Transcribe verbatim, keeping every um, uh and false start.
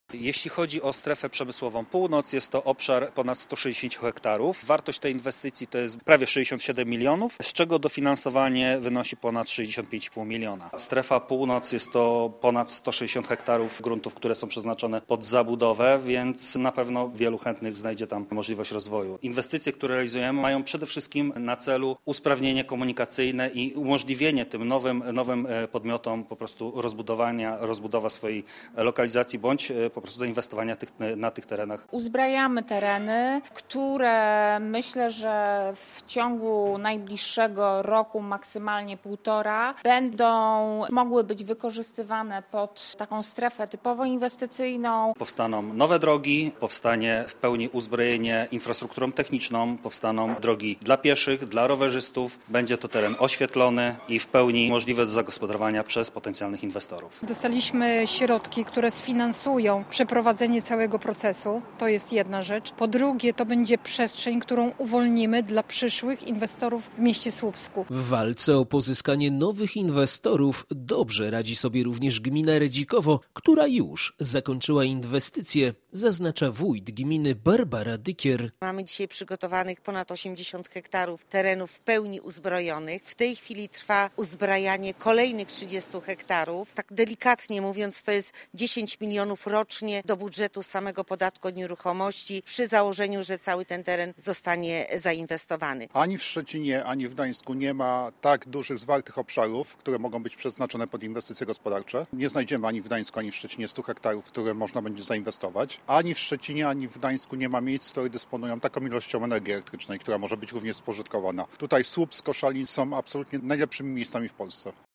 Jeśli chodzi o strefę przemysłową Północ, jest to obszar ponad sto sześćdziesiąt hektarów. Wartość tej inwestycji to jest prawie sześćdziesiąt siedem milionów, z czego dofinansowanie wynosi ponad sześćdziesiąt pięć i pół miliona. Strefa Północ jest to ponad sto sześćdziesiąt hektarów gruntów, które są przeznaczone pod zabudowę, więc na pewno wielu chętnych znajdzie tam możliwość rozwoju. Inwestycje, które realizujemy, mają przede wszystkim na celu usprawnienie komunikacyjne i umożliwienie tym nowym, nowym podmiotom po prostu rozbudowania, rozbudowa swojej lokalizacji bądź po prostu zainwestowania tych, na tych terenach. Uzbrajamy tereny, które myślę, że w ciągu najbliższego roku, maksymalnie półtora, będą mogły być wykorzystywane pod taką strefę typowo inwestycyjną. Powstaną nowe drogi, powstanie w pełni uzbrojenie infrastrukturą techniczną, powstaną drogi dla pieszych, dla rowerzystów. Będzie to teren oświetlony i w pełni możliwy do zagospodarowania przez potencjalnych inwestorów. Dostaliśmy środki, które sfinansują przeprowadzenie całego procesu. To jest jedna rzecz. Po drugie, to będzie przestrzeń, którą uwolnimy dla przyszłych inwestorów w mieście Słupsku. W walce o pozyskanie nowych inwestorów dobrze radzi sobie również gmina Redzikowo, która już zakończyła inwestycje, zaznacza wójt gminy Barbara Dykier. Mamy dzisiaj przygotowanych ponad osiemdziesiąt hektarów terenów w pełni uzbrojonych. W tej chwili trwa uzbrajanie kolejnych trzydziestu hektarów. Tak delikatnie mówiąc, to jest dziesięć milionów rocznie do budżetu samego podatku od nieruchomości przy założeniu, że cały ten teren zostanie zainwestowany. Ani w Szczecinie, ani w Gdańsku nie ma tak dużych, zwartych obszarów, które mogą być przeznaczone pod inwestycje gospodarcze. Nie znajdziemy ani w Gdańsku, ani w Szczecinie stu hektarów, które można będzie zainwestować. Ani w Szczecinie, ani w Gdańsku nie ma miejsc, które dysponują taką ilością energii elektrycznej, która może być również spożytkowana. Tutaj Słupsk, Koszalin są absolutnie najlepszymi miejscami w Polsce.